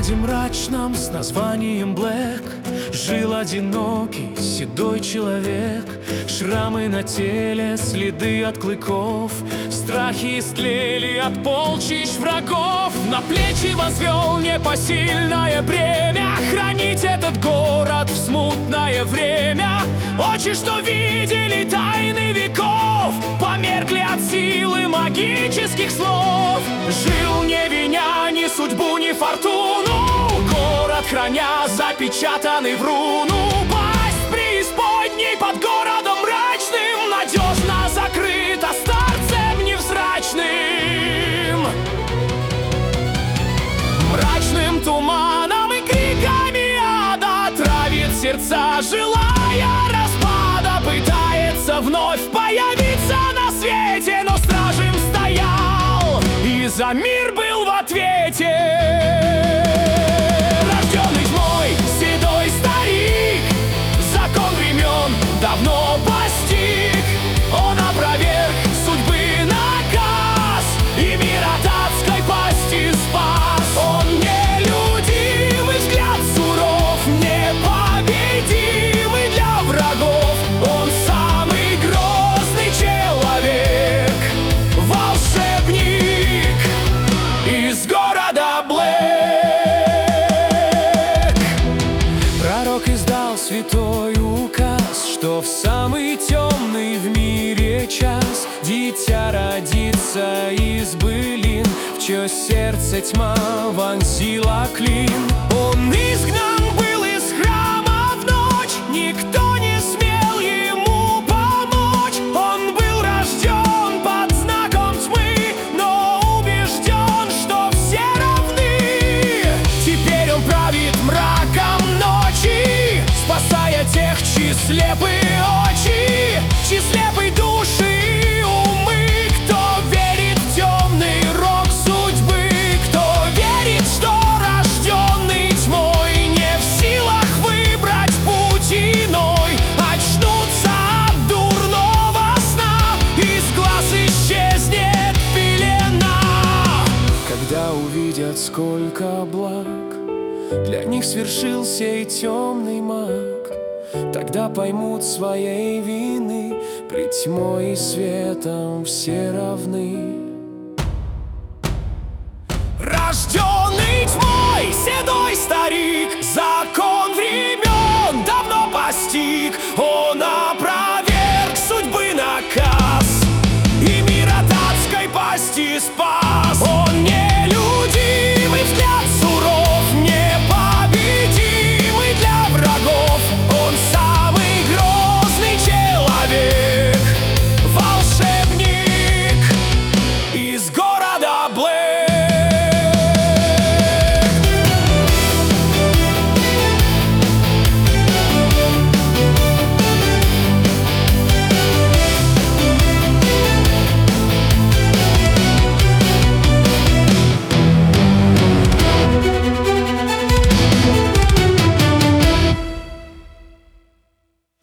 городе мрачном с названием Блэк жил одинокий седой человек. Шрамы на теле, следы от клыков, страхи истлели от полчищ врагов. На плечи возвел непосильное бремя хранить этот город в смутное время. Очи, что видели тайны веков, померкли от силы магических слов. Жил не виня ни судьбу, ни фортуну, город храня запечатанный в руну. Пасть преисподней под городом мрачным надежно закрыта старцем невзрачным. Мрачным туманом и криками ада травит сердца, желая распада. Пытается вновь появиться на свете, но стражем стоял и за мир был в ответе. Рожденный тьмой, седой старик, закон времен давно постиг. Он опроверг судьбы наказ и мир от адской пасти спас. Он нелюдимый, взгляд суров, непобедимый для врагов. Он самый грозный человек, волшебник из города Блэк. Пророк издал святой указ, что в самый темный в мире час дитя родится из былин, в чье сердце тьма вонзила клин. Он изгнан был из храма в ночь, никто не смел ему помочь. Он был рожден под знаком тьмы, но убежден, что все равны. Теперь он правит мраком ночи, спасая тех, чьи слепые очи, чьи слепые души и умы. Кто верит в темный рок судьбы, кто верит, что рожденный тьмой не в силах выбрать путь иной. Очнутся от дурного сна, из глаз исчезнет пелена. Когда увидят, сколько благ для них свершил сей темный маг, тогда поймут своей вины, пред тьмой и светом все равны.